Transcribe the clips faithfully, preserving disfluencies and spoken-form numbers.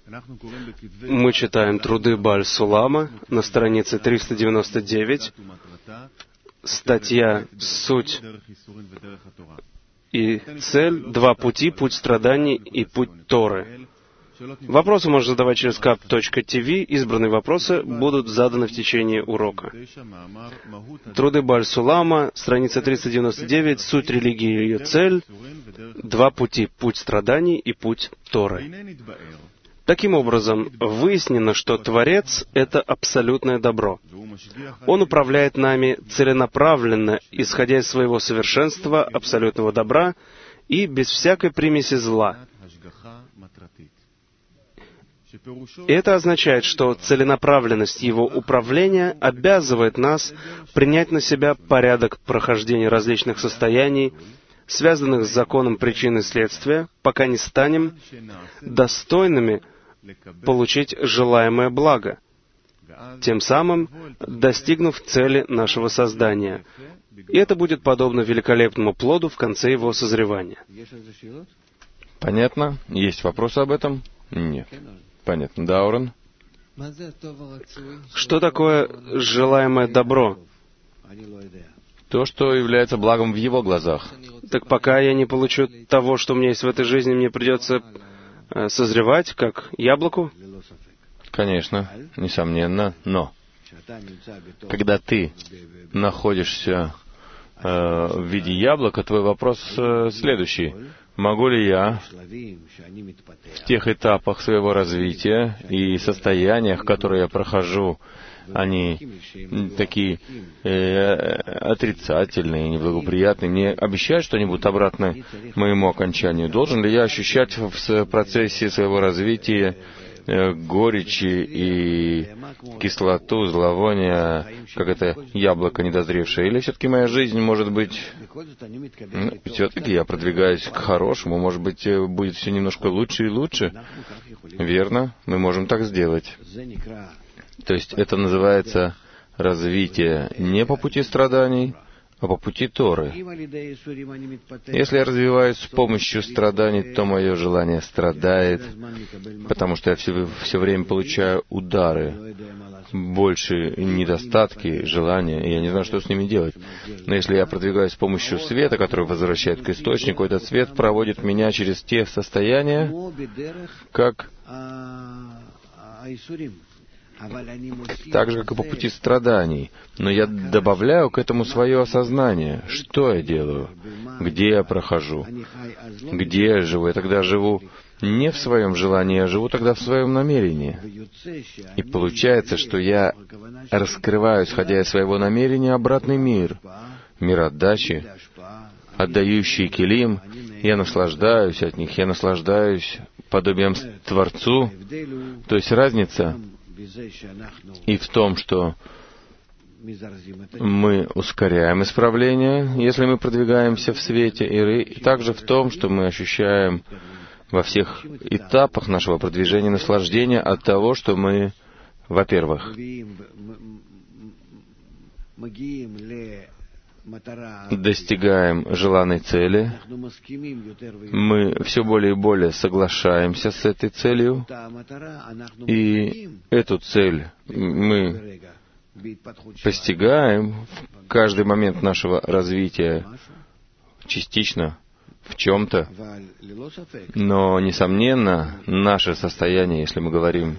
Мы читаем труды Бааль Сулама на странице триста девяносто девять, статья «Суть и цель, два пути, путь страданий и путь Торы». Вопросы можно задавать через кап точка ти ви, избранные вопросы будут заданы в течение урока. Труды Бааль Сулама, страница триста девяносто девять, суть религии и ее цель, два пути, путь страданий и путь Торы. Таким образом, выяснено, что Творец — это абсолютное добро. Он управляет нами целенаправленно, исходя из своего совершенства, абсолютного добра и без всякой примеси зла. И это означает, что целенаправленность Его управления обязывает нас принять на себя порядок прохождения различных состояний, связанных с законом причины и следствия, пока не станем достойными получить желаемое благо, тем самым достигнув цели нашего создания. И это будет подобно великолепному плоду в конце его созревания. Понятно? Есть вопросы об этом? Нет. Понятно. Даурен? Что такое желаемое добро? То, что является благом в его глазах. Так пока я не получу того, что у меня есть в этой жизни, мне придется созревать, как яблоку? Конечно, несомненно, но когда ты находишься э, в виде яблока, твой вопрос э, следующий. Могу ли я в тех этапах своего развития и состояниях, которые я прохожу, они такие э, отрицательные, неблагоприятные, мне обещают, что они будут обратны моему окончанию? Должен ли я ощущать в процессе своего развития э, горечи и кислоту, зловоние, как это яблоко недозревшее? Или все-таки моя жизнь, может быть, ну, все-таки я продвигаюсь к хорошему, может быть, будет все немножко лучше и лучше? Верно, мы можем так сделать. То есть это называется развитие не по пути страданий, а по пути Торы. Если я развиваюсь с помощью страданий, то мое желание страдает, потому что я все, все время получаю удары, больше недостатки, желания, и я не знаю, что с ними делать. Но если я продвигаюсь с помощью света, который возвращает к источнику, этот свет проводит меня через те состояния, как... так же, как и по пути страданий. Но я добавляю к этому свое осознание. Что я делаю? Где я прохожу? Где я живу? Я тогда живу не в своем желании, а живу тогда в своем намерении. И получается, что я раскрываю, исходя из своего намерения, обратный мир. Мир отдачи, отдающий килим. Я наслаждаюсь от них, я наслаждаюсь подобием Творцу. То есть разница и в том, что мы ускоряем исправление, если мы продвигаемся в свете, и также в том, что мы ощущаем во всех этапах нашего продвижения наслаждение от того, что мы, во-первых, достигаем желанной цели, мы все более и более соглашаемся с этой целью, и эту цель мы постигаем в каждый момент нашего развития частично, в чем-то, но, несомненно, наше состояние, если мы говорим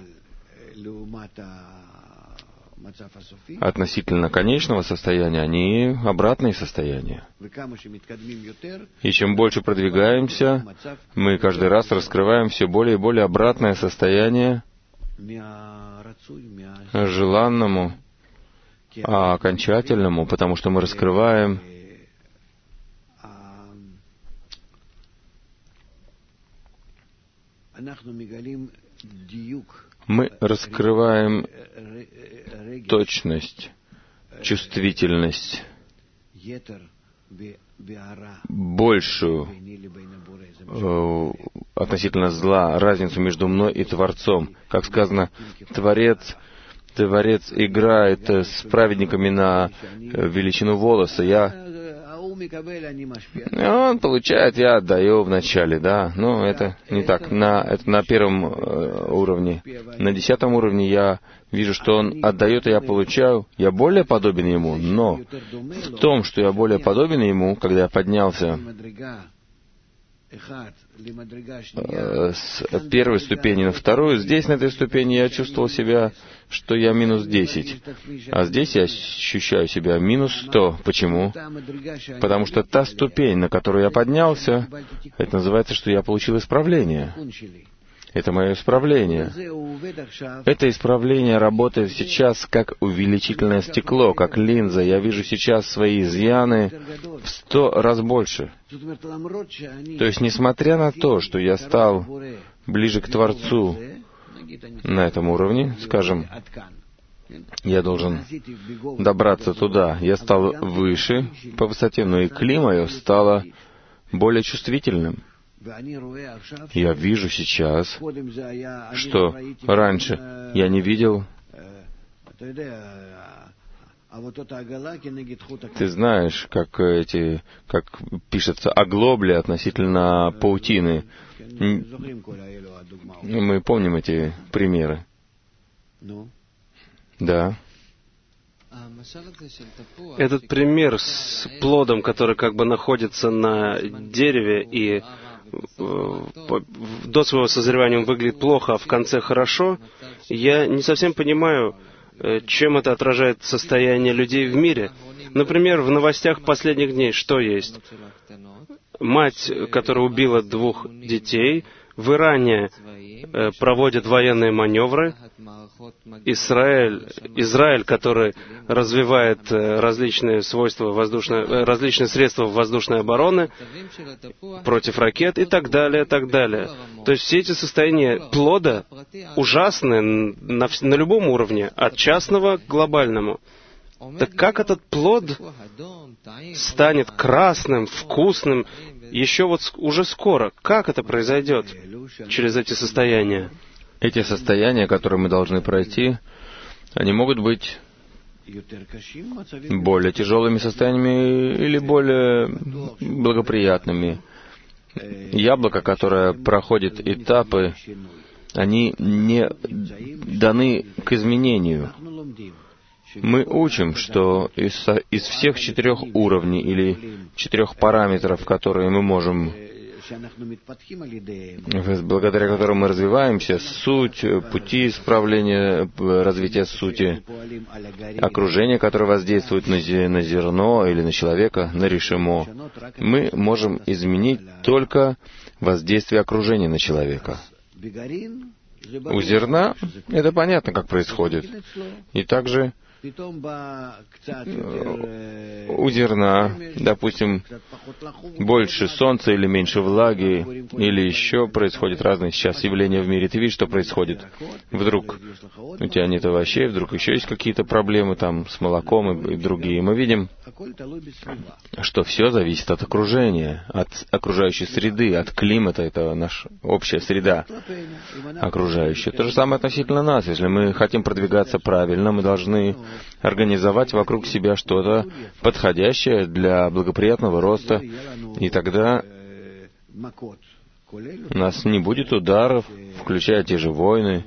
относительно конечного состояния, они обратные состояния. И чем больше продвигаемся, мы каждый раз раскрываем все более и более обратное состояние желанному, а окончательному, потому что мы раскрываем мы раскрываем точность, чувствительность, большую э, относительно зла, разницу между мной и Творцом. Как сказано, Творец, Творец играет с праведниками на величину волоса. Я Он получает, я отдаю вначале, да. Но это не так. На, это на первом э, уровне. На десятом уровне я вижу, что он отдает, и я получаю. Я более подобен ему. Но в том, что я более подобен ему, когда я поднялся с первой ступени на вторую, здесь, на этой ступени, я чувствовал себя, что я минус десять. А здесь я ощущаю себя минус сто. Почему? Потому что та ступень, на которую я поднялся, это называется, что я получил исправление. Это мое исправление. Это исправление работает сейчас как увеличительное стекло, как линза. Я вижу сейчас свои изъяны в сто раз больше. То есть, несмотря на то, что я стал ближе к Творцу на этом уровне, скажем, я должен добраться туда. Я стал выше по высоте, но и кли мое стало более чувствительным. Я вижу сейчас, что раньше я не видел. Ты знаешь, как эти, как пишется оглобли относительно паутины. Мы помним эти примеры. Да. Этот пример с плодом, который как бы находится на дереве и до своего созревания он выглядит плохо, а в конце хорошо, я не совсем понимаю, чем это отражает состояние людей в мире. Например, в новостях последних дней что есть? Мать, которая убила двух детей, в Иране проводят военные маневры. Израиль, Израиль, который развивает различные свойства воздушной, различные средства воздушной обороны против ракет и так далее, и так далее. То есть все эти состояния плода ужасны на, на любом уровне, от частного к глобальному. Так как этот плод станет красным, вкусным, еще вот уже скоро? Как это произойдет через эти состояния? Эти состояния, которые мы должны пройти, они могут быть более тяжелыми состояниями или более благоприятными. Яблоко, которое проходит этапы, они не даны к изменению. Мы учим, что из, из всех четырех уровней или четырех параметров, которые мы можем, благодаря которым мы развиваемся, суть, пути исправления, развития сути, окружение, которое воздействует на зерно или на человека, на решимо, мы можем изменить только воздействие окружения на человека. У зерна это понятно, как происходит. И также у зерна, допустим, больше солнца или меньше влаги, или еще происходят разные сейчас явления в мире. Ты видишь, что происходит? Вдруг у тебя нет овощей, вдруг еще есть какие-то проблемы там с молоком и, и другие. Мы видим, что все зависит от окружения, от окружающей среды, от климата. Это наша общая среда окружающая. То же самое относительно нас. Если мы хотим продвигаться правильно, мы должны организовать вокруг себя что-то подходящее для благоприятного роста, и тогда у нас не будет ударов, включая те же войны,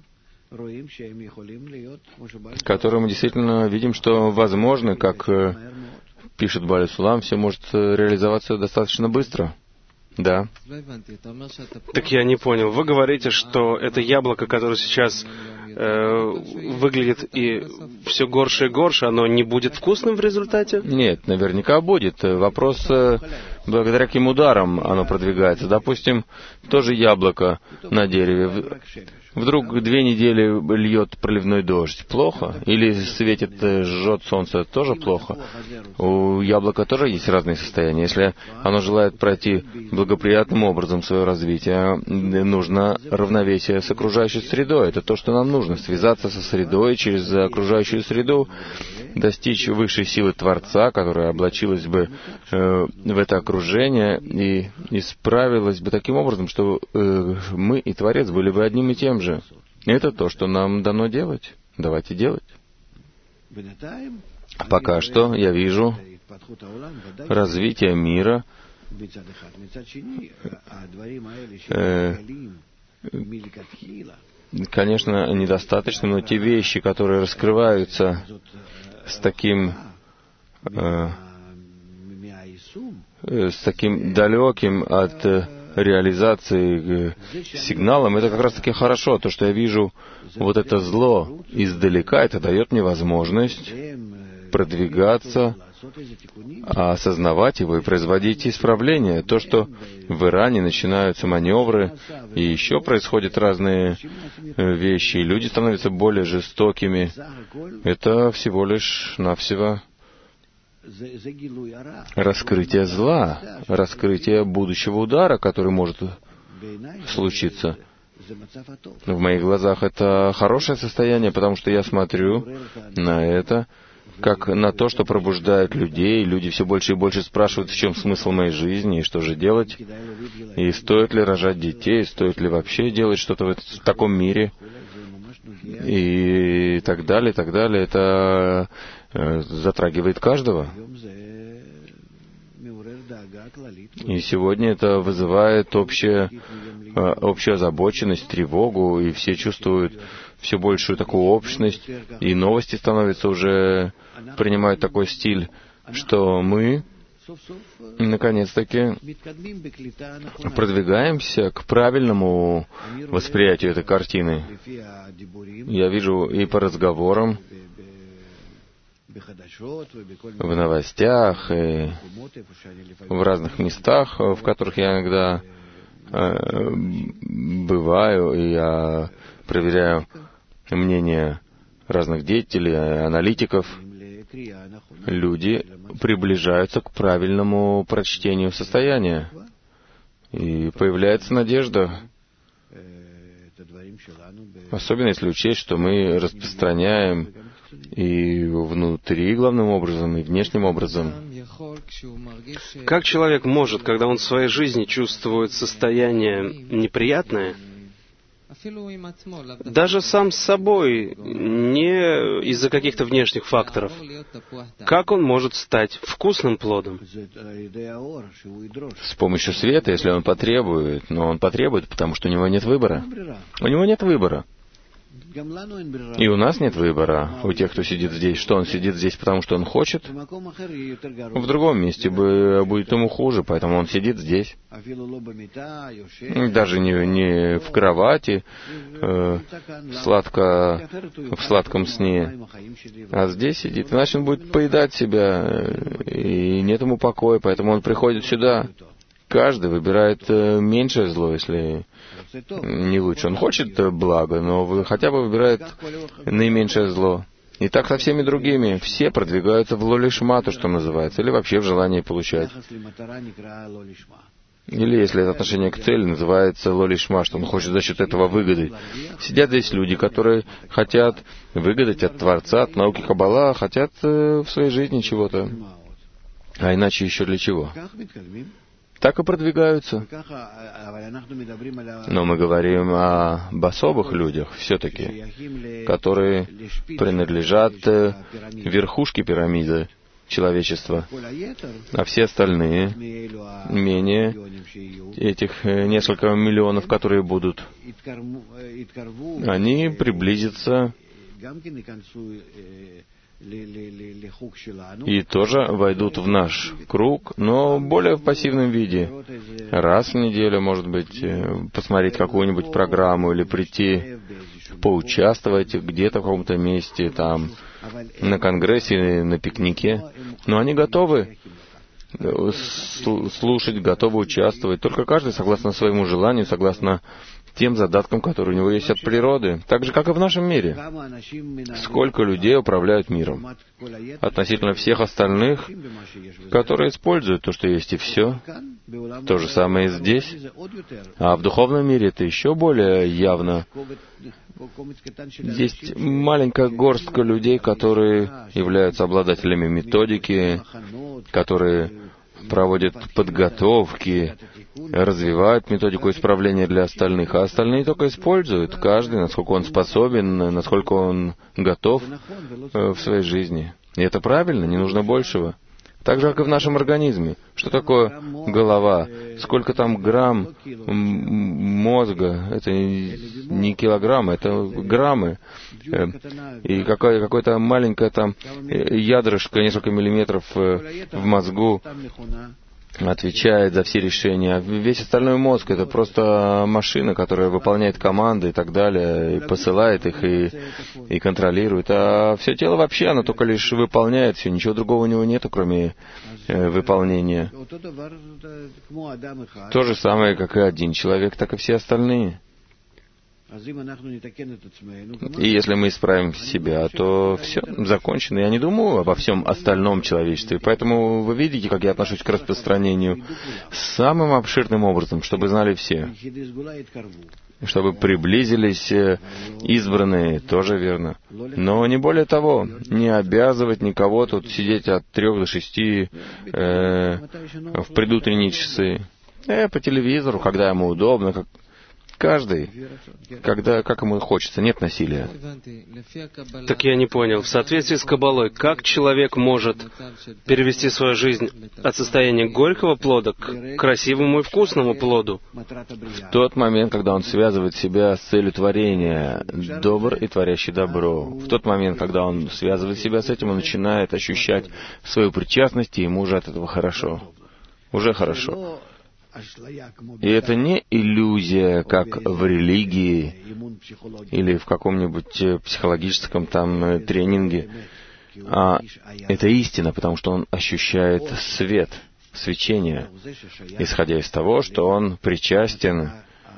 которые мы действительно видим, что возможно, как пишет Бааль Сулам, все может реализоваться достаточно быстро. Да. Так я не понял. Вы говорите, что это яблоко, которое сейчас э, выглядит и все горше и горше, оно не будет вкусным в результате? Нет, наверняка будет. Вопрос, э, благодаря каким ударам оно продвигается. Допустим, тоже яблоко на дереве. Вдруг две недели льет проливной дождь. Плохо? Или светит, жжет солнце. Тоже плохо? У яблока тоже есть разные состояния. Если оно желает пройти благоприятным образом свое развитие, нужно равновесие с окружающей средой. Это то, что нам нужно. Связаться со средой, через окружающую среду достичь высшей силы Творца, которая облачилась бы э, в это окружение и исправилась бы таким образом, что э, мы и Творец были бы одним и тем же. Это то, что нам дано делать. Давайте делать. Пока что я вижу, развития мира, э, конечно, недостаточно, но те вещи, которые раскрываются с таким, э, с таким далеким от реализации сигналом, это как раз-таки хорошо. То, что я вижу вот это зло издалека, это дает мне возможность продвигаться, осознавать его и производить исправления. То, что в Иране начинаются маневры, и еще происходят разные вещи, и люди становятся более жестокими, это всего лишь навсего раскрытие зла, раскрытие будущего удара, который может случиться. В моих глазах это хорошее состояние, потому что я смотрю на это как на то, что пробуждает людей. Люди все больше и больше спрашивают, в чем смысл моей жизни, и что же делать, и стоит ли рожать детей, стоит ли вообще делать что-то в, в таком мире, и так далее, и так далее. Это э, затрагивает каждого. И сегодня это вызывает общее, э, общую озабоченность, тревогу, и все чувствуют все большую такую общность, и новости становятся уже, принимают такой стиль, что мы, наконец-таки, продвигаемся к правильному восприятию этой картины. Я вижу и по разговорам, в новостях, и в разных местах, в которых я иногда э, бываю, и я проверяю мнение разных деятелей, аналитиков, люди приближаются к правильному прочтению состояния. И появляется надежда. Особенно если учесть, что мы распространяем и внутри главным образом, и внешним образом. Как человек может, когда он в своей жизни чувствует состояние неприятное, даже сам с собой, не из-за каких-то внешних факторов, как он может стать вкусным плодом? С помощью света, если он потребует. Но он потребует, потому что у него нет выбора. У него нет выбора. И у нас нет выбора, у тех, кто сидит здесь, что он сидит здесь, потому что он хочет. В другом месте бы будет ему хуже, поэтому он сидит здесь. Даже не, не в кровати, э, сладко, в сладком сне, а здесь сидит. Иначе он будет поедать себя, и нет ему покоя, поэтому он приходит сюда. Каждый выбирает меньшее зло, если не лучше. Он хочет блага, но хотя бы выбирает наименьшее зло. И так со всеми другими. Все продвигаются в лолишма, то, что называется, или вообще в желании получать. Или, если это отношение к цели, называется лолишма, что он хочет за счет этого выгоды. Сидят здесь люди, которые хотят выгадать от Творца, от науки Каббала, хотят в своей жизни чего-то. А иначе еще для чего? Так и продвигаются. Но мы говорим об особых людях, все-таки, которые принадлежат верхушке пирамиды человечества. А все остальные, менее этих несколько миллионов, которые будут, они приблизятся и тоже войдут в наш круг, но более в пассивном виде. Раз в неделю, может быть, посмотреть какую-нибудь программу или прийти, поучаствовать где-то в каком-то месте, там, на конгрессе, на пикнике. Но они готовы слушать, готовы участвовать. Только каждый согласно своему желанию, согласно тем задаткам, которые у него есть от природы. Так же, как и в нашем мире. Сколько людей управляют миром относительно всех остальных, которые используют то, что есть, и все. То же самое и здесь. А в духовном мире это еще более явно. Есть маленькая горстка людей, которые являются обладателями методики, которые проводят подготовки, развивают методику исправления для остальных, а остальные только используют, каждый, насколько он способен, насколько он готов в своей жизни. И это правильно, не нужно большего. Так же, как и в нашем организме. Что такое голова? Сколько там грамм мозга? Это не килограммы, это граммы. И какое- какое-то маленькое там ядрышко, несколько миллиметров в мозгу отвечает за все решения. Весь остальной мозг — это просто машина, которая выполняет команды и так далее, и посылает их, и, и контролирует. А все тело вообще, оно только лишь выполняет все, ничего другого у него нету, кроме э, выполнения. То же самое, как и один человек, так и все остальные. И если мы исправим себя, то все, закончено. Я не думаю обо всем остальном человечестве. Поэтому вы видите, как я отношусь к распространению самым обширным образом, чтобы знали все. Чтобы приблизились избранные, тоже верно. Но не более того, не обязывать никого тут сидеть от трех до шести э, в предутренние часы. Э, по телевизору, когда ему удобно, как... Каждый, когда, как ему хочется, нет насилия. Так я не понял. В соответствии с Каббалой, как человек может перевести свою жизнь от состояния горького плода к красивому и вкусному плоду? В тот момент, когда он связывает себя с целью творения, добр и творящий добро. В тот момент, когда он связывает себя с этим, он начинает ощущать свою причастность, и ему уже от этого хорошо. Уже хорошо. И это не иллюзия, как в религии или в каком-нибудь психологическом там тренинге, а это истина, потому что он ощущает свет, свечение, исходя из того, что он причастен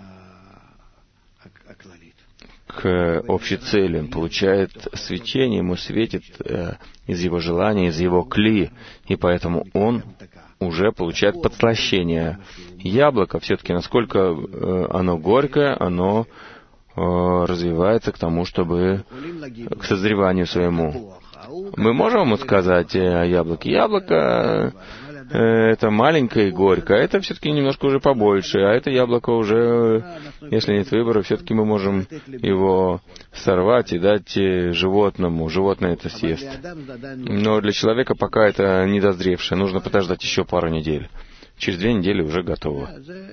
к общей цели, он получает свечение, ему светит э, из его желания, из его кли, и поэтому он уже получает подслащение. Яблоко все-таки, насколько э, оно горькое, оно э, развивается к тому, чтобы к созреванию своему. Мы можем ему сказать о яблоке? Яблоко э, это маленькое и горькое, а это все-таки немножко уже побольше, а это яблоко уже, если нет выбора, все-таки мы можем его сорвать и дать животному. Животное это съест. Но для человека пока это недозревшее, нужно подождать еще пару недель. Через две недели уже готово.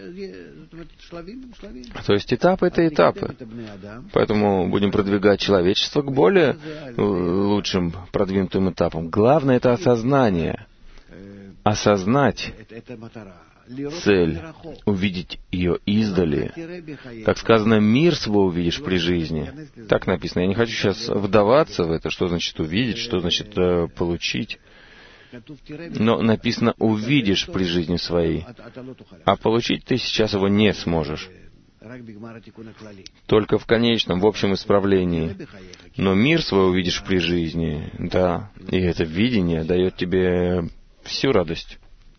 То есть этапы — это этапы. Поэтому будем продвигать человечество к более лучшим, продвинутым этапам. Главное — это осознание. Осознать цель, увидеть ее издали. Как сказано, мир свой увидишь при жизни. Так написано. Я не хочу сейчас вдаваться в это, что значит увидеть, что значит э, получить. Но написано «увидишь при жизни своей», а получить ты сейчас его не сможешь. Только в конечном, в общем исправлении. Но мир свой увидишь при жизни, да, и это видение дает тебе всю радость.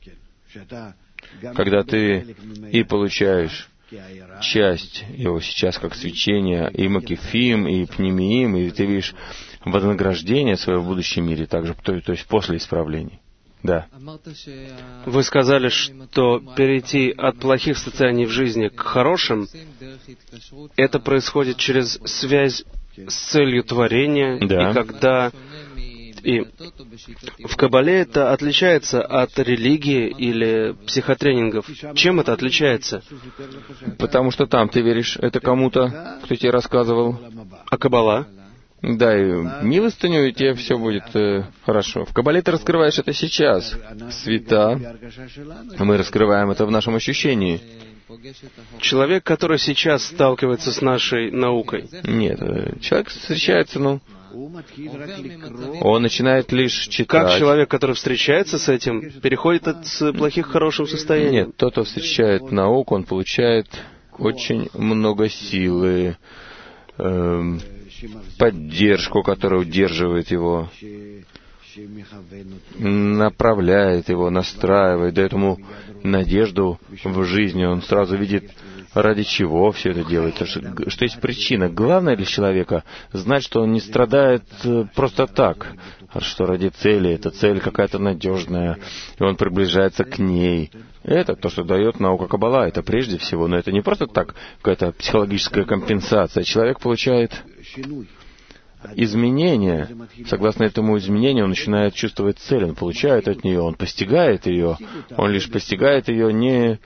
Когда ты и получаешь часть его сейчас как свечение, и макифим, и пнемиим, и ты видишь вознаграждение свое в будущем мире, также, то, то есть после исправлений. Да. Вы сказали, что перейти от плохих состояний в жизни к хорошим, это происходит через связь с целью творения, да. И когда... И в Каббале это отличается от религии или психотренингов. Чем это отличается? Потому что там ты веришь, это кому-то, кто тебе рассказывал. А Каббала? Да, и милостыню, и тебе все будет э, хорошо. В Каббале ты раскрываешь это сейчас. Света. Мы раскрываем это в нашем ощущении. Человек, который сейчас сталкивается с нашей наукой. Нет, человек встречается, ну, он начинает лишь читать. Как человек, который встречается с этим, переходит от плохих к хорошим состояниям? Нет, тот, кто встречает науку, он получает очень много силы, э, поддержку, которая удерживает его, направляет его, настраивает, дает ему надежду в жизни. Он сразу видит, ради чего все это делается, что, что есть причина. Главное для человека знать, что он не страдает просто так, а что ради цели. Эта цель какая-то надежная, и он приближается к ней. Это то, что дает наука Каббала. Это прежде всего, но это не просто так какая-то психологическая компенсация. Человек получает изменение. Согласно этому изменению, он начинает чувствовать цель, он получает от нее, он постигает ее. Он лишь постигает ее не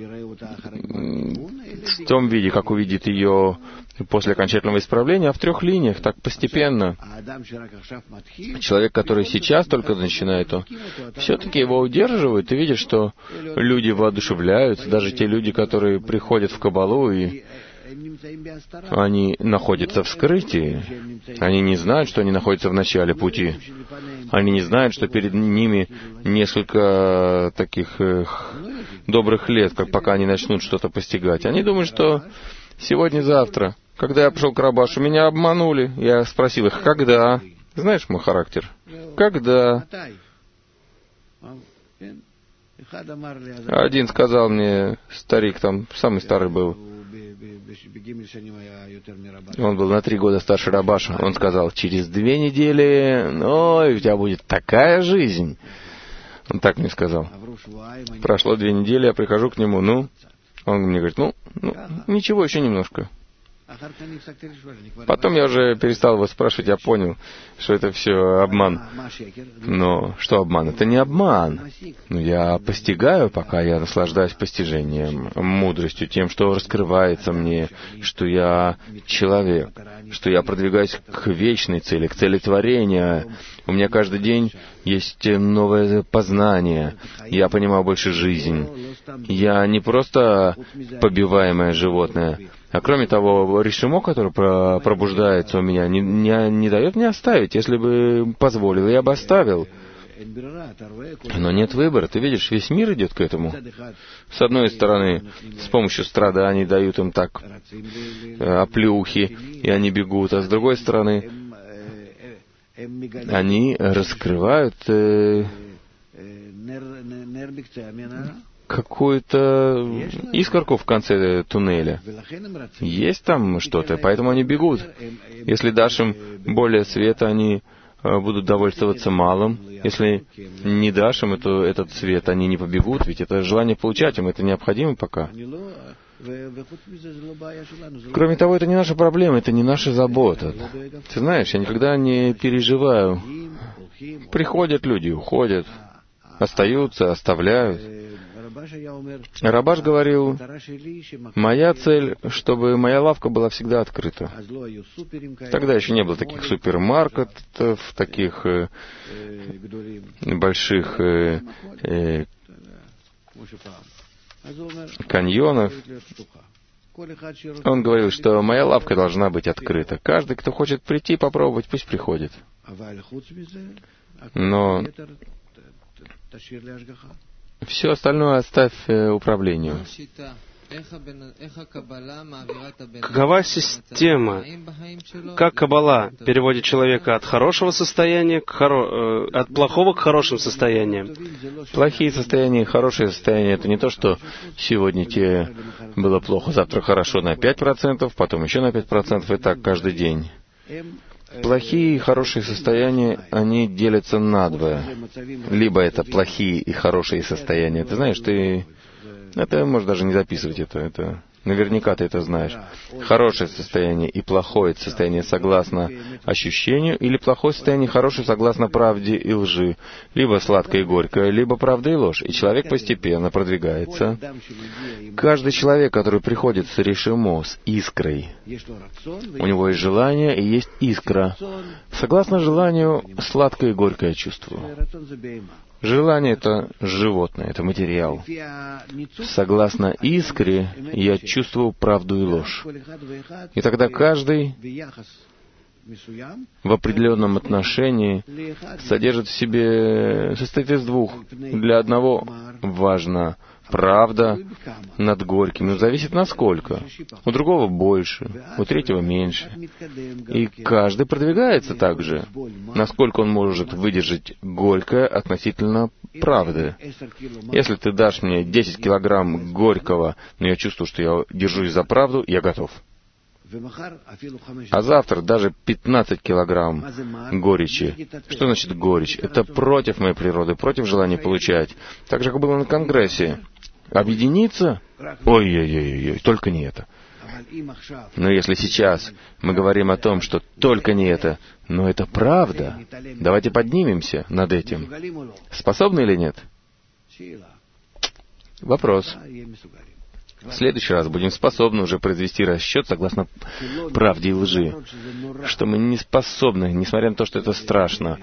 в том виде, как увидит ее после окончательного исправления, а в трех линиях, так постепенно. Человек, который сейчас только начинает, то все-таки его удерживают. Ты видишь, что люди воодушевляются, даже те люди, которые приходят в Каббалу, и они находятся в скрытии. Они не знают, что они находятся в начале пути. Они не знают, что перед ними несколько таких эх, добрых лет, как пока они начнут что-то постигать. Они думают, что сегодня-завтра. Когда я пришел к Рабашу, меня обманули. Я спросил их, когда? Знаешь мой характер? Когда? Один сказал мне, старик там, самый старый был. Он был на три года старше Рабаша. Он сказал, через две недели, ой, у тебя будет такая жизнь. Он так мне сказал. Прошло две недели, я прихожу к нему, ну, он мне говорит, ну, ну ничего, еще немножко. Потом я уже перестал его спрашивать, я понял, что это все обман. Но что обман? Это не обман. Но я постигаю, пока я наслаждаюсь постижением, мудростью, тем, что раскрывается мне, что я человек, что я продвигаюсь к вечной цели, к цели творения. У меня каждый день есть новое познание. Я понимаю больше жизнь. Я не просто побиваемое животное. А кроме того, решимо, который пробуждается у меня, не, не, не дает мне оставить. Если бы позволил, я бы оставил. Но нет выбора. Ты видишь, весь мир идет к этому. С одной стороны, с помощью страданий дают им так оплеухи, и они бегут. А с другой стороны, они раскрывают э, какую-то искорку в конце туннеля. Есть там что-то, поэтому они бегут. Если дашь им более света, они будут довольствоваться малым. Если не дашь им эту, этот свет, они не побегут, ведь это желание получать им, это необходимо пока. Кроме того, это не наша проблема, это не наша забота. Ты знаешь, я никогда не переживаю. Приходят люди, уходят, остаются, оставляют. Рабаш говорил, моя цель, чтобы моя лавка была всегда открыта. Тогда еще не было таких супермаркетов, таких э, больших э, э, каньонов. Он говорил, что моя лавка должна быть открыта. Каждый, кто хочет прийти, попробовать, пусть приходит. Но все остальное оставь управлению. Какова система? Как Каббала переводит человека от хорошего состояния к хоро... от плохого к хорошим состояниям? Плохие состояния и хорошие состояния — это не то, что сегодня тебе было плохо, завтра хорошо на пять процентов, потом еще на пять процентов, и так каждый день. Плохие и хорошие состояния, они делятся надвое. Либо это плохие и хорошие состояния. Ты знаешь, ты... Это можешь даже не записывать это. это... Наверняка ты это знаешь. Хорошее состояние и плохое состояние согласно ощущению, или плохое состояние и хорошее согласно правде и лжи. Либо сладкое и горькое, либо правда и ложь. И человек постепенно продвигается. Каждый человек, который приходит с решимо, с искрой, у него есть желание и есть искра. Согласно желанию, сладкое и горькое чувство. Желание — это животное, это материал. Согласно искре, я чувствую правду и ложь. И тогда каждый в определенном отношении содержит в себе, состоит из двух. Для одного важна правда над горьким, но зависит насколько. У другого больше, у третьего меньше. И каждый продвигается так же, насколько он может выдержать горькое относительно правды. Если ты дашь мне десять килограмм горького, но я чувствую, что я держусь за правду, я готов. А завтра даже пятнадцать килограмм горечи. Что значит горечь? Это против моей природы, против желания получать. Так же, как было на Конгрессе. Объединиться? Ой-ой-ой, только не это. Но если сейчас мы говорим о том, что только не это, но это правда, давайте поднимемся над этим. Способны или нет? Вопрос. В следующий раз будем способны уже произвести расчет согласно правде и лжи, что мы не способны, несмотря на то, что это страшно,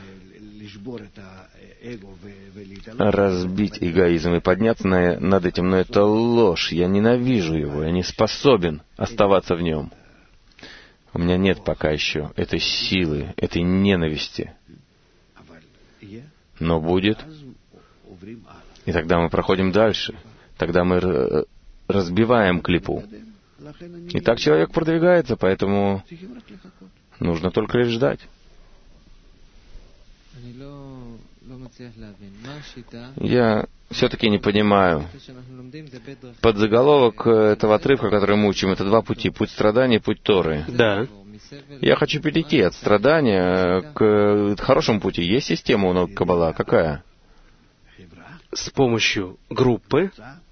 разбить эгоизм и подняться на, над этим, но это ложь, я ненавижу его, я не способен оставаться в нем. У меня нет пока еще этой силы, этой ненависти. Но будет, и тогда мы проходим дальше, тогда мы разбиваем клипу. И так человек продвигается, поэтому нужно только лишь ждать. Я все-таки не понимаю. Подзаголовок этого отрывка, который мы учим, это два пути. Путь страдания и путь Торы. Да. Я хочу перейти от страдания к хорошему пути. Есть система у ног Каббала? Какая? С помощью группы,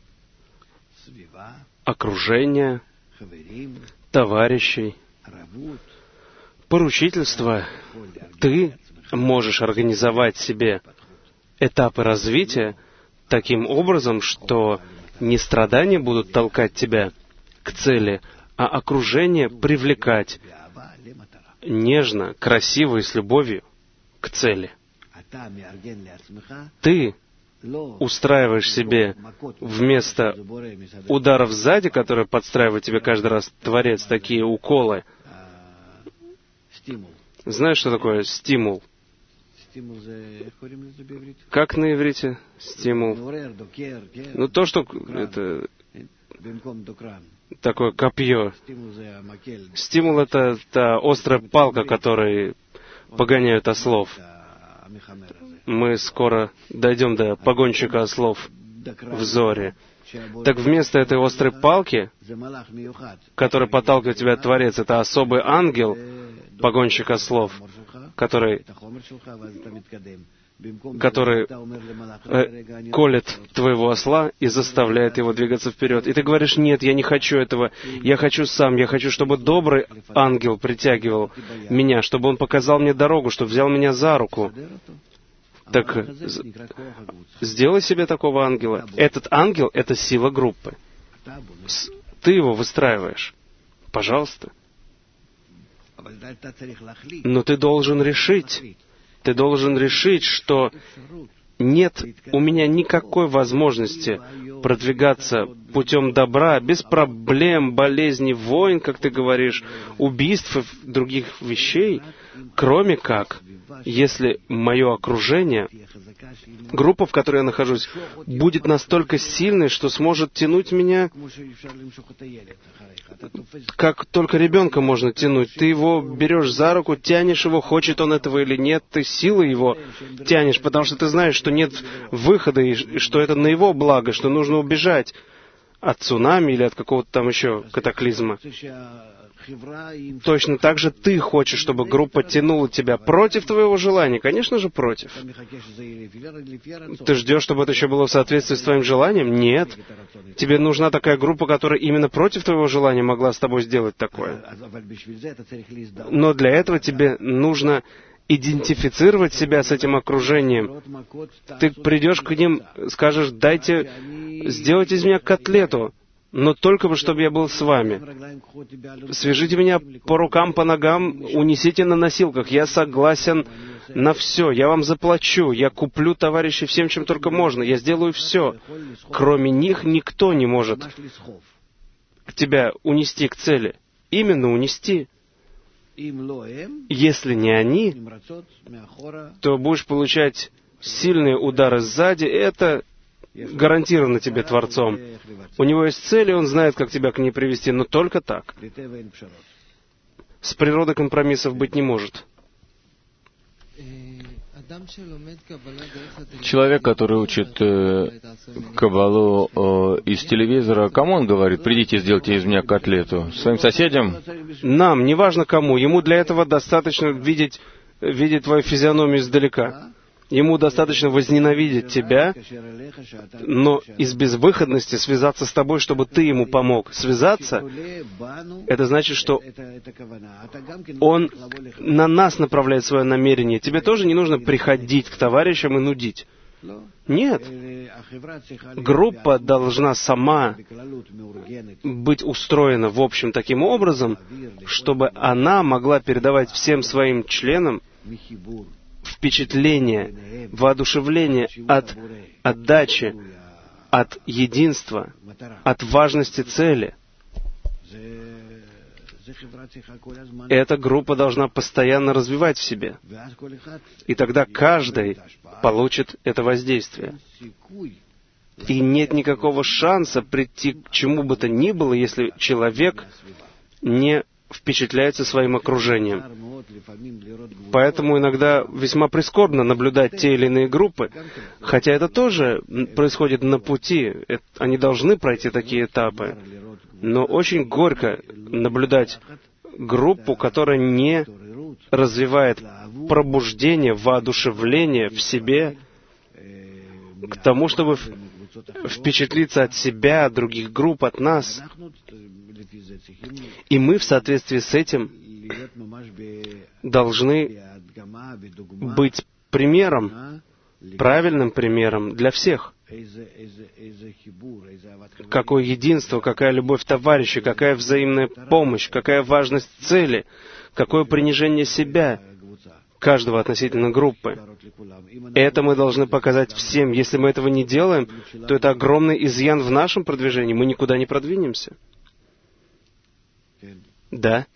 окружения, товарищей, поручительства, ты можешь организовать себе этапы развития таким образом, что не страдания будут толкать тебя к цели, а окружение привлекать нежно, красиво и с любовью к цели. Ты устраиваешь себе вместо ударов сзади, которые подстраивает тебе каждый раз Творец, такие уколы. Знаешь, что такое стимул? Как на иврите стимул? Ну, то, что это такое копье. Стимул — это та острая палка, которой погоняют ослов. Мы скоро дойдем до погонщика ослов в Зоре. Так вместо этой острой палки, которая подталкивает тебя Творец, это особый ангел, погонщик ослов, который, который э, колет твоего осла и заставляет его двигаться вперед. И ты говоришь: нет, я не хочу этого, я хочу сам, я хочу, чтобы добрый ангел притягивал меня, чтобы он показал мне дорогу, чтобы взял меня за руку. Так сделай себе такого ангела. Этот ангел — это сила группы. Ты его выстраиваешь. Пожалуйста. Но ты должен решить, ты должен решить, что нет у меня никакой возможности продвигаться путем добра, без проблем, болезней, войн, как ты говоришь, убийств и других вещей, кроме как, если мое окружение, группа, в которой я нахожусь, будет настолько сильной, что сможет тянуть меня, как только ребенка можно тянуть. Ты его берешь за руку, тянешь его, хочет он этого или нет, ты силой его тянешь, потому что ты знаешь, что нет выхода, и что это на его благо, что нужно убежать от цунами или от какого-то там еще катаклизма. Точно так же ты хочешь, чтобы группа тянула тебя против твоего желания. Конечно же, против. Ты ждешь, чтобы это еще было в соответствии с твоим желанием? Нет. Тебе нужна такая группа, которая именно против твоего желания могла с тобой сделать такое. Но для этого тебе нужно идентифицировать себя с этим окружением. Ты придешь к ним, скажешь: дайте, сделайте из меня котлету, но только бы, чтобы я был с вами. Свяжите меня по рукам, по ногам, унесите на носилках. Я согласен на все. Я вам заплачу. Я куплю товарищей всем, чем только можно. Я сделаю все. Кроме них никто не может тебя унести к цели. Именно унести. Если не они, то будешь получать сильные удары сзади. Это гарантировано тебе Творцом. У него есть цели, он знает, как тебя к ней привести, но только так. С природой компромиссов быть не может. Человек, который учит э, Каббалу э, из телевизора, кому он говорит: придите, сделайте из меня котлету? Своим соседям? Нам, неважно кому. Ему для этого достаточно видеть, видеть твою физиономию издалека. Ему достаточно возненавидеть тебя, но из безвыходности связаться с тобой, чтобы ты ему помог. Связаться — это значит, что он на нас прнаправляет свое намерение. Тебе тоже не нужно приходить к товарищам и нудить. Нет. Группа должна сама быть устроена, в общем, таким образом, чтобы она могла передавать всем своим членам впечатление, воодушевление от отдачи, от единства, от важности цели. Эта группа должна постоянно развивать в себе. И тогда каждый получит это воздействие. И нет никакого шанса прийти к чему бы то ни было, если человек не впечатляется своим окружением. Поэтому иногда весьма прискорбно наблюдать те или иные группы, хотя это тоже происходит на пути, они должны пройти такие этапы. Но очень горько наблюдать группу, которая не развивает пробуждение, воодушевление в себе к тому, чтобы впечатлиться от себя, от других групп, от нас. И мы в соответствии с этим должны быть примером, правильным примером для всех. Какое единство, какая любовь товарища, какая взаимная помощь, какая важность цели, какое принижение себя, каждого относительно группы. Это мы должны показать всем. Если мы этого не делаем, то это огромный изъян в нашем продвижении. Мы никуда не продвинемся. Да.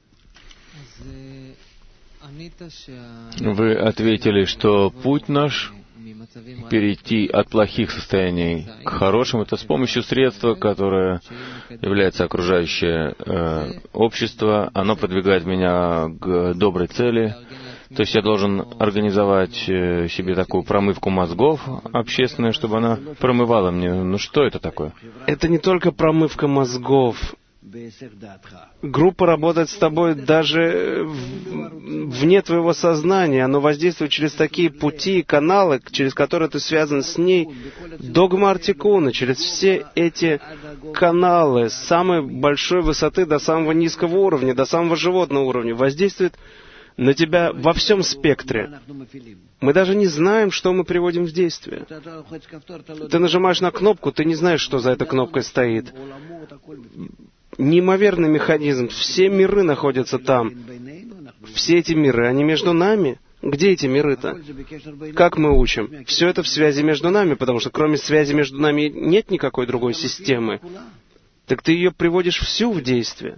Вы ответили, что путь наш перейти от плохих состояний к хорошим — это с помощью средства, которое является окружающее э, общество. Оно продвигает меня к доброй цели. То есть я должен организовать себе такую промывку мозгов общественную, чтобы она промывала мне. Ну что это такое? Это не только промывка мозгов. Группа работает с тобой даже вне твоего сознания. Оно воздействует через такие пути и каналы, через которые ты связан с ней. Догма Артикуна, через все эти каналы с самой большой высоты до самого низкого уровня, до самого животного уровня, воздействует на тебя во всем спектре. Мы даже не знаем, что мы приводим в действие. Ты нажимаешь на кнопку, ты не знаешь, что за этой кнопкой стоит. Неимоверный механизм. Все миры находятся там. Все эти миры, они между нами. Где эти миры-то? Как мы учим? Все это в связи между нами, потому что кроме связи между нами нет никакой другой системы. Так ты ее приводишь всю в действие.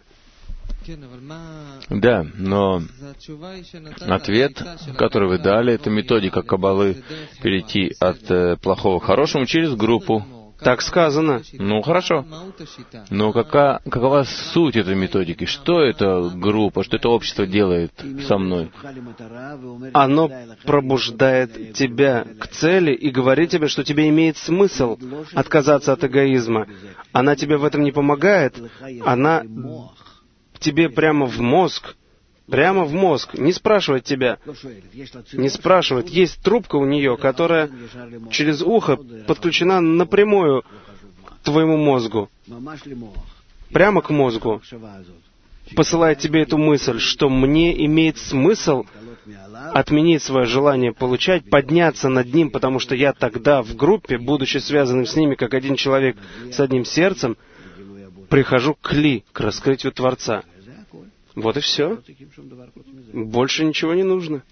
Да, но ответ, который вы дали, это методика Каббалы перейти от э, плохого к хорошему через группу. Так сказано. Ну, хорошо. Но какая, какова суть этой методики? Что эта группа, что это общество делает со мной? Оно пробуждает тебя к цели и говорит тебе, что тебе имеет смысл отказаться от эгоизма. Она тебе в этом не помогает. Она тебе прямо в мозг, прямо в мозг, не спрашивает тебя, не спрашивает. Есть трубка у нее, которая через ухо подключена напрямую к твоему мозгу, прямо к мозгу. Посылает тебе эту мысль, что мне имеет смысл отменить свое желание получать, подняться над ним, потому что я тогда в группе, будучи связанным с ними как один человек с одним сердцем, прихожу к Ли, к раскрытию Творца. Вот и все. Больше ничего не нужно.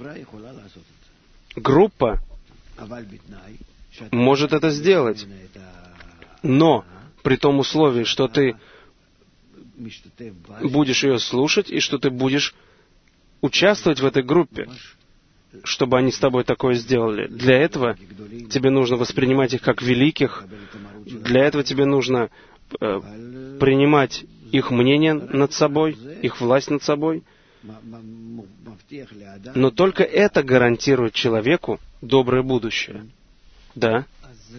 Группа может это сделать, но при том условии, что ты будешь ее слушать и что ты будешь участвовать в этой группе, чтобы они с тобой такое сделали. Для этого тебе нужно воспринимать их как великих, для этого тебе нужно э, принимать их мнение над собой, их власть над собой. Но только это гарантирует человеку доброе будущее. Да.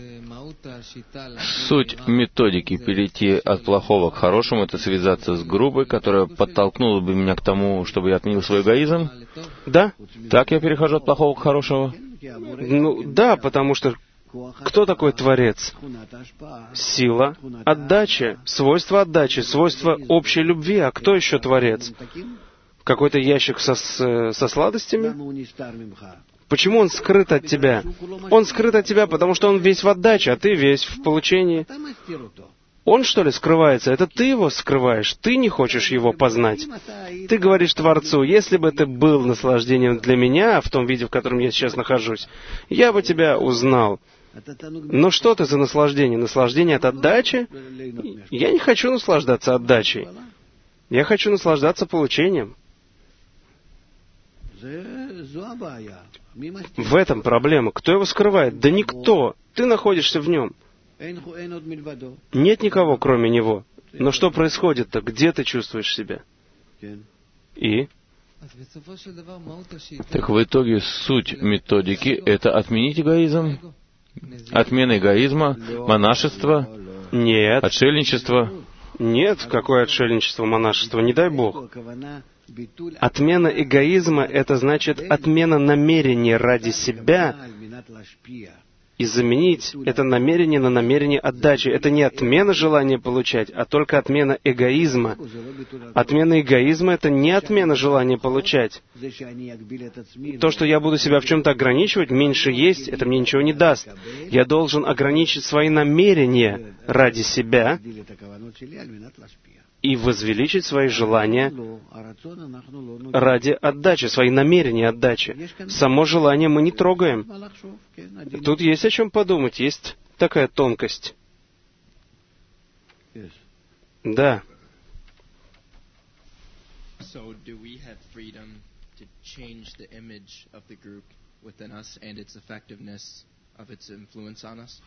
Суть методики перейти от плохого к хорошему — это связаться с группой, которая подтолкнула бы меня к тому, чтобы я отменил свой эгоизм. Да. Так я перехожу от плохого к хорошему. Ну, да, потому что кто такой Творец? Сила отдачи, свойство отдачи, свойство общей любви. А кто еще Творец? Какой-то ящик со, со сладостями? Почему он скрыт от тебя? Он скрыт от тебя, потому что он весь в отдаче, а ты весь в получении. Он, что ли, скрывается? Это ты его скрываешь. Ты не хочешь его познать. Ты говоришь Творцу: если бы ты был наслаждением для меня, в том виде, в котором я сейчас нахожусь, я бы тебя узнал. Но что ты за наслаждение? Наслаждение от отдачи? Я не хочу наслаждаться отдачей. Я хочу наслаждаться получением. В этом проблема. Кто его скрывает? Да никто. Ты находишься в нем. Нет никого, кроме него. Но что происходит-то? Где ты чувствуешь себя? И? Так в итоге суть методики — это отменить эгоизм, отмена эгоизма, монашество, Нет. отшельничество. Нет, какое отшельничество, монашество, не дай Бог. Отмена эгоизма — это значит отмена намерения ради себя, и заменить это намерение на намерение отдачи. Это не отмена желания получать, а только отмена эгоизма. Отмена эгоизма — это не отмена желания получать. То, что я буду себя в чем-то ограничивать, меньше есть, это мне ничего не даст. Я должен ограничить свои намерения ради себя и возвеличить свои желания ради отдачи, свои намерения отдачи. Само желание мы не трогаем. Тут есть о чем подумать, есть такая тонкость. Да. So do we have freedom to change the image of the group within us and its effectiveness of its influence on us?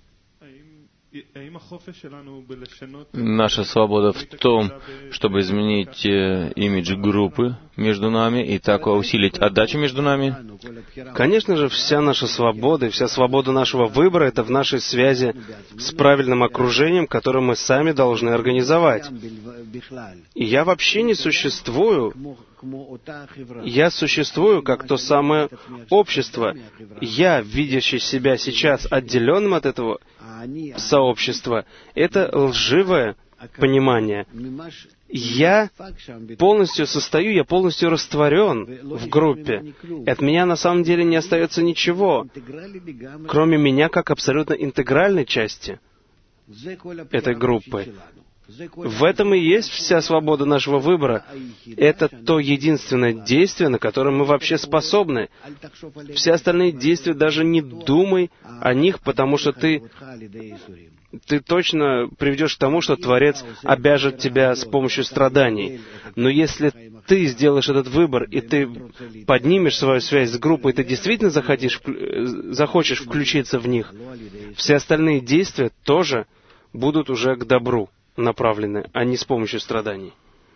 Наша свобода в том, чтобы изменить э, имидж группы между нами и так усилить отдачу между нами. Конечно же, вся наша свобода и вся свобода нашего выбора — это в нашей связи с правильным окружением, которое мы сами должны организовать. И я вообще не существую. Я существую как то самое общество. Я, видящий себя сейчас отделенным от этого сообщества, это лживое понимание. Я полностью состою, я полностью растворен в группе. И от меня на самом деле не остается ничего, кроме меня как абсолютно интегральной части этой группы. В этом и есть вся свобода нашего выбора. Это то единственное действие, на которое мы вообще способны. Все остальные действия, даже не думай о них, потому что ты, ты точно приведешь к тому, что Творец обяжет тебя с помощью страданий. Но если ты сделаешь этот выбор, и ты поднимешь свою связь с группой, и ты действительно захотишь, захочешь включиться в них, все остальные действия тоже будут уже к добру направлены, а не с помощью страданий.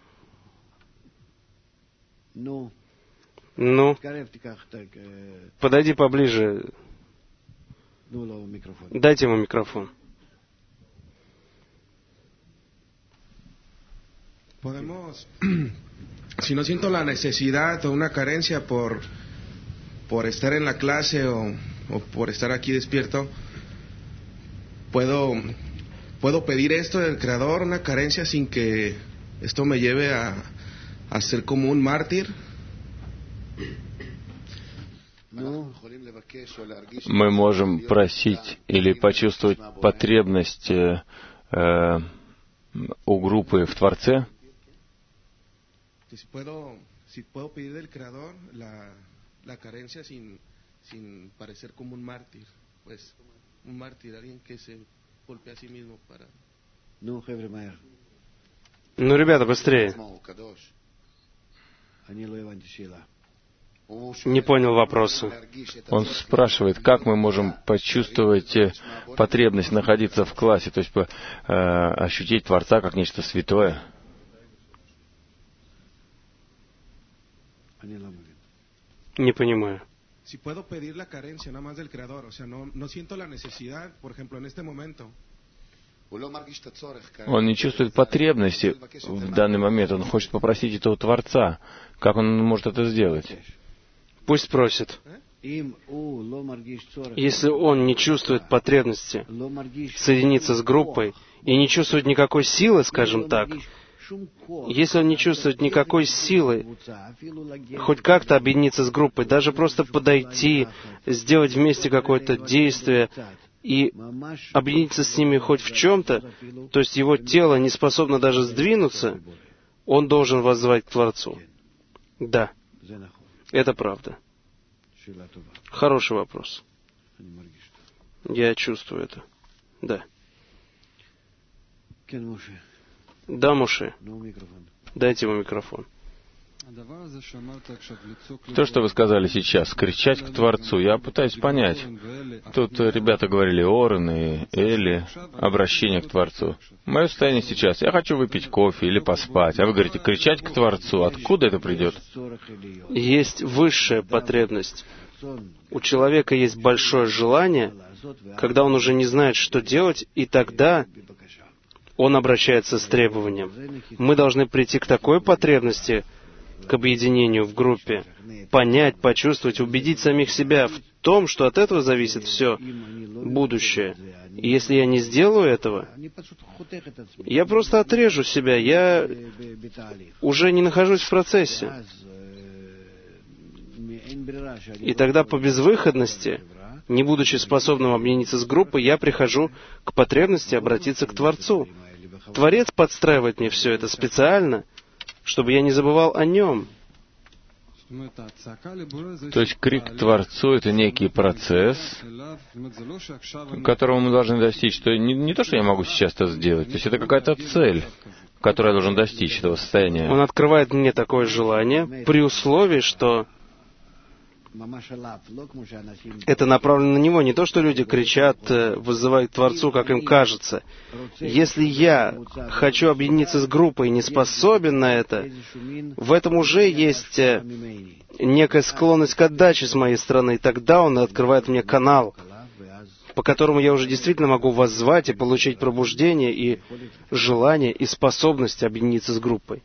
Ну, подойди поближе. Дайте ему микрофон. Podemos, si no siento la necesidad o una carencia por, por estar en la clase o, o por estar aquí despierto, puedo... ¿Puedo pedir esto del Creador, una carencia, sin que esto me lleve a, a ser como un mártir? Мы можем просить или почувствовать потребность э, э, у группы в Творце. Si puedo, si puedo pedir del Creador la, la carencia sin, sin parecer como un mártir, pues un mártir, alguien que se golpea a sí mismo para... Ну, ребята, быстрее. Не понял вопроса. Он спрашивает, как мы можем почувствовать потребность находиться в классе, то есть э, ощутить Творца как нечто святое. Не понимаю. Si puedo pedir la carencia nada más del Creador, o sea, no, no siento la necesidad, por ejemplo, en este momento. Он не чувствует потребности в данный момент, он хочет попросить этого Творца. Как он может это сделать? Пусть просит. Если он не чувствует потребности соединиться с группой и не чувствует никакой силы, скажем так, если он не чувствует никакой силы хоть как-то объединиться с группой, даже просто подойти, сделать вместе какое-то действие и объединиться с ними хоть в чем-то, то есть его тело не способно даже сдвинуться, он должен воззвать к Творцу. Да, это правда. Хороший вопрос. Я чувствую это. Да. Да, Моше. Дайте ему микрофон. То, что вы сказали сейчас, кричать к Творцу, я пытаюсь понять. Тут ребята говорили Орен и Эли, обращение к Творцу. Мое состояние сейчас, я хочу выпить кофе или поспать, а вы говорите, кричать к Творцу, откуда это придет? Есть высшая потребность. У человека есть большое желание, когда он уже не знает, что делать, и тогда он обращается с требованием. Мы должны прийти к такой потребности, к объединению в группе, понять, почувствовать, убедить самих себя в том, что от этого зависит все будущее. И если я не сделаю этого, я просто отрежу себя, я уже не нахожусь в процессе. И тогда по безвыходности, не будучи способным объединиться с группой, я прихожу к потребности обратиться к Творцу. Творец подстраивает мне все это специально, чтобы я не забывал о Нем. То есть крик к Творцу — это некий процесс, которого мы должны достичь. То не, не то, что я могу сейчас это сделать, то есть это какая-то цель, которую я должен достичь, этого состояния. Он открывает мне такое желание при условии, что это направлено на Него. Не то, что люди кричат, вызывают к Творцу, как им кажется. Если я хочу объединиться с группой и не способен на это, в этом уже есть некая склонность к отдаче с моей стороны. И тогда Он открывает мне канал, по которому я уже действительно могу воззвать и получить пробуждение и желание и способность объединиться с группой.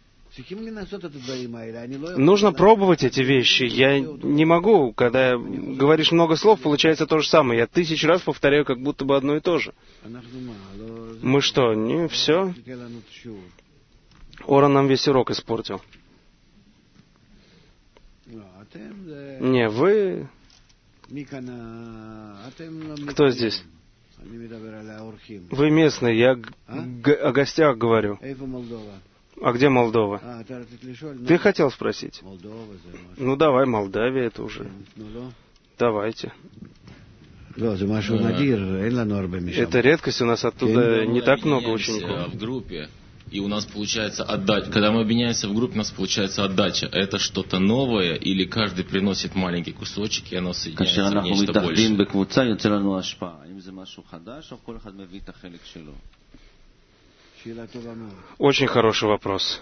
Нужно пробовать эти вещи. Я не могу, когда говоришь много слов, получается то же самое. Я тысячу раз повторяю, как будто бы одно и то же. Мы что, не все? Оран нам весь урок испортил. Не, вы... Кто здесь? Вы местные, я г- о гостях говорю. А где Молдова? Ты хотел спросить? Ну, давай, Молдавия, это уже. Давайте. Это редкость, у нас оттуда не так много учеников. В группе, и у нас получается отдача. Когда мы объединяемся в группе, у нас получается отдача. Это что-то новое, или каждый приносит маленький кусочек, и оно соединяется в нечто большее? Очень хороший вопрос.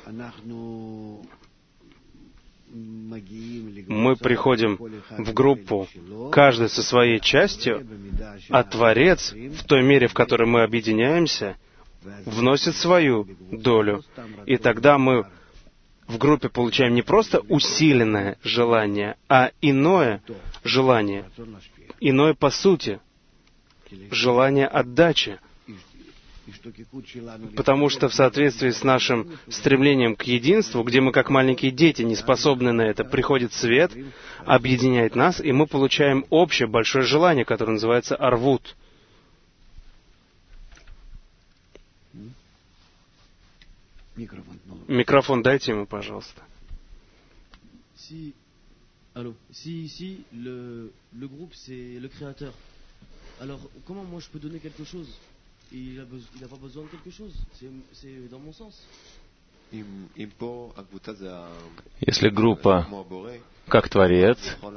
Мы приходим в группу, каждый со своей частью, а Творец, в той мере, в которой мы объединяемся, вносит свою долю. И тогда мы в группе получаем не просто усиленное желание, а иное желание, иное по сути, желание отдачи. Потому что в соответствии с нашим стремлением к единству, где мы как маленькие дети не способны на это, приходит свет, объединяет нас, и мы получаем общее большое желание, которое называется арвут. Микрофон дайте ему, пожалуйста. Si, allô, si ici le, le groupe c'est le créateur, alors comment moi je peux donner quelque chose? Il a, besoin, il a pas besoin de quelque chose. C'est, c'est dans mon sens. Если группа как Творец,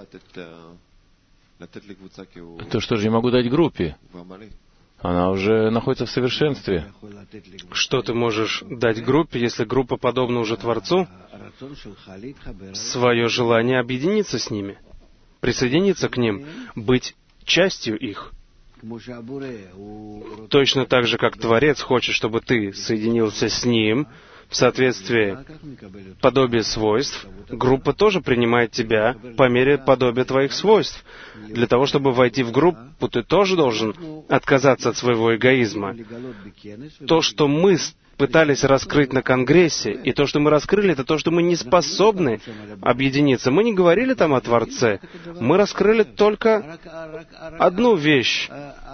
то что же я могу дать группе? Она уже находится в совершенстве. Что ты можешь дать группе, если группа подобна уже Творцу? Свое желание объединиться с ними, присоединиться к ним, быть частью их. Точно так же, как Творец хочет, чтобы ты соединился с Ним в соответствии подобия свойств, группа тоже принимает тебя по мере подобия твоих свойств. Для того, чтобы войти в группу, ты тоже должен отказаться от своего эгоизма. То, что мы пытались раскрыть на Конгрессе, и то, что мы раскрыли, это то, что мы не способны объединиться. Мы не говорили там о Творце. Мы раскрыли только одну вещь.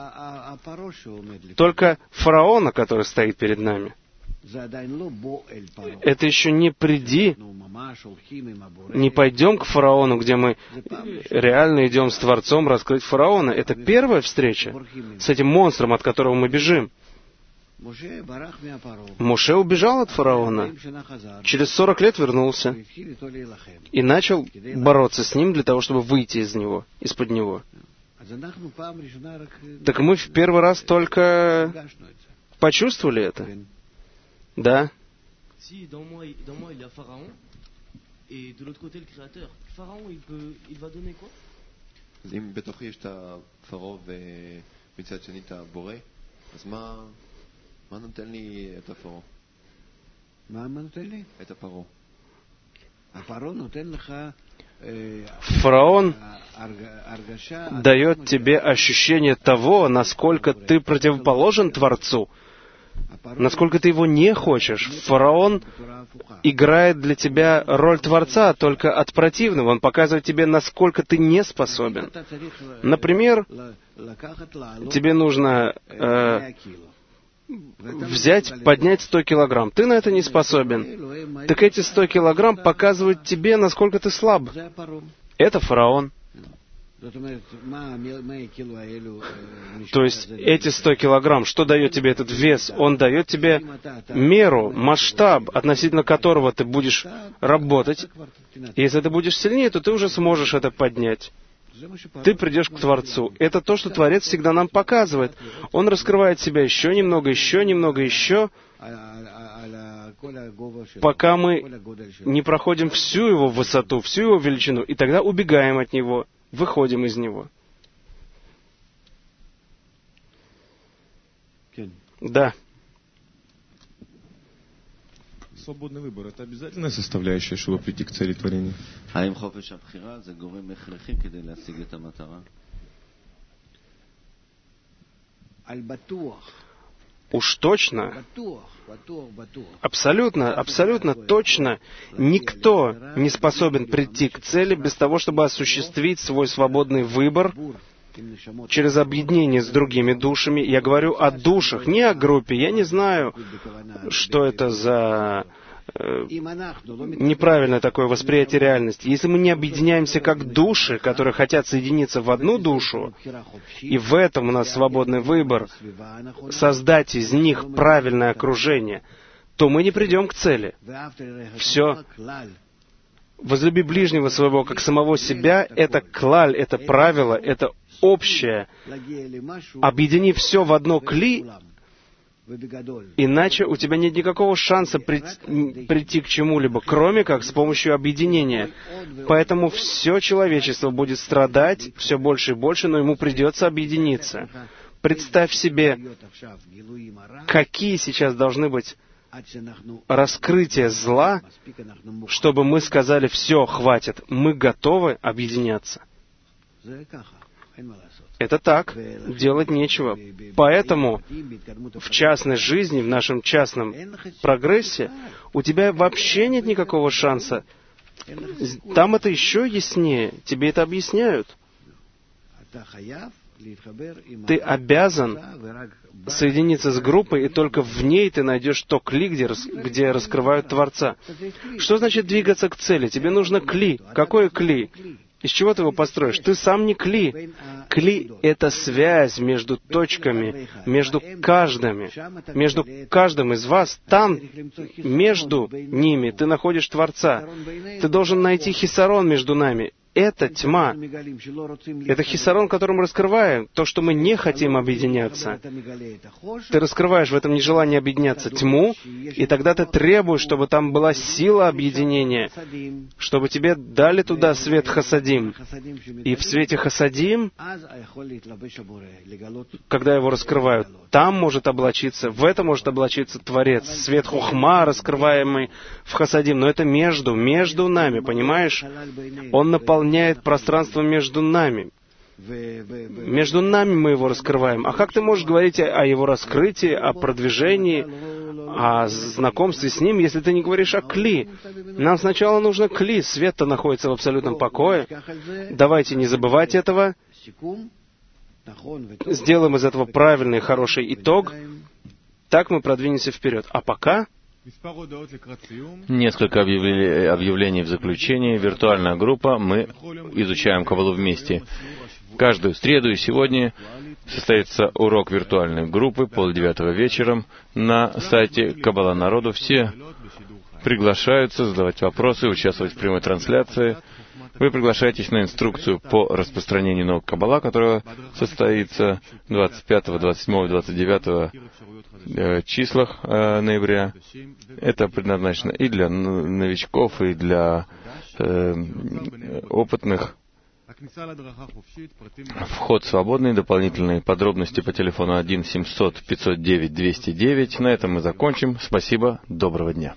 Только фараона, который стоит перед нами. Это еще не приди, не пойдем к фараону, где мы реально идем с Творцом раскрыть фараона. Это первая встреча с этим монстром, от которого мы бежим. Моше убежал от фараона, через сорок лет вернулся и начал бороться с ним для того, чтобы выйти из него, из-под него. Так мы в первый раз только почувствовали это. Да. מה נותן לי את הפרעה? מה נותן לי? את הפרעה. הפרעה נותן לך... Фараон дает тебе ощущение того, насколько ты противоположен Творцу, насколько ты его не хочешь. Фараон играет для тебя роль Творца, только от противного. Он показывает тебе, насколько ты не способен. Например, тебе нужно... Э, взять, поднять сто килограмм. Ты на это не способен. Так эти сто килограмм показывают тебе, насколько ты слаб. Это фараон. То есть эти сто килограмм, что дает тебе этот вес? Он дает тебе меру, масштаб, относительно которого ты будешь работать. И если ты будешь сильнее, то ты уже сможешь это поднять. Ты придешь к Творцу. Это то, что Творец всегда нам показывает. Он раскрывает себя еще немного, еще немного, еще, пока мы не проходим всю его высоту, всю его величину, и тогда убегаем от него, выходим из него. Да. Свободный выбор — это обязательная составляющая, чтобы прийти к цели творения? Уж точно, абсолютно, абсолютно точно, никто не способен прийти к цели без того, чтобы осуществить свой свободный выбор через объединение с другими душами. Я говорю о душах, не о группе. Я не знаю, что это за э, неправильное такое восприятие реальности. Если мы не объединяемся как души, которые хотят соединиться в одну душу, и в этом у нас свободный выбор, создать из них правильное окружение, то мы не придем к цели. Все. Возлюби ближнего своего, как самого себя, это клаль, это правило, это общее. Объедини все в одно кли, иначе у тебя нет никакого шанса прийти, прийти к чему-либо, кроме как с помощью объединения. Поэтому все человечество будет страдать все больше и больше, но ему придется объединиться. Представь себе, какие сейчас должны быть раскрытие зла, чтобы мы сказали: все, хватит, мы готовы объединяться. Это так, делать нечего. Поэтому в частной жизни, в нашем частном прогрессе, у тебя вообще нет никакого шанса. Там это еще яснее, тебе это объясняют. Ты обязан соединиться с группой, и только в ней ты найдешь то кли, где, где раскрывают Творца. Что значит двигаться к цели? Тебе нужно кли. Какое кли? Из чего ты его построишь? Ты сам не кли. Кли — это связь между точками, между каждыми, между каждым из вас. Там, между ними, ты находишь Творца. Ты должен найти хисарон между нами. это тьма. Это хисарон, который мы раскрываем, то, что мы не хотим объединяться. Ты раскрываешь в этом нежелании объединяться тьму, и тогда ты требуешь, чтобы там была сила объединения, чтобы тебе дали туда свет хасадим. И в свете хасадим, когда его раскрывают, там может облачиться, в этом может облачиться Творец. Свет хухма, раскрываемый в хасадим, но это между, между нами, понимаешь? Он наполняет пространство между нами. Между нами мы его раскрываем. А как ты можешь говорить о его раскрытии, о продвижении, о знакомстве с ним, если ты не говоришь о кли? Нам сначала нужно кли. Свет-то находится в абсолютном покое. Давайте не забывать этого. Сделаем из этого правильный, хороший итог. Так мы продвинемся вперед. А пока... Несколько объявлений, объявлений в заключение. Виртуальная группа. Мы изучаем Каббалу вместе. Каждую среду и сегодня состоится урок виртуальной группы полдевятого вечером на сайте Каббала Народу. Все приглашаются задавать вопросы, участвовать в прямой трансляции. Вы приглашаетесь на инструкцию по распространению наук Каббала, которая состоится двадцать пятого, двадцать седьмого, двадцать девятого числах э, ноября. Это предназначено и для новичков, и для э, опытных. Вход свободный. Дополнительные подробности по телефону один семьсот пятьсот девять двести девять. На этом мы закончим. Спасибо. Доброго дня.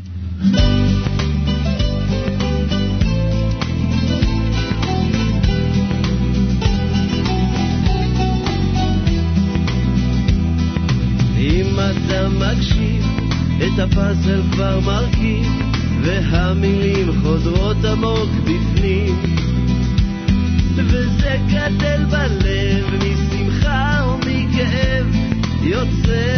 אם אתה מקשיב, את הפאזל כבר מרכיב, והמילים חודרות עמוק בפנים, וזה גדל בלב משמחה ומכאב, יוצא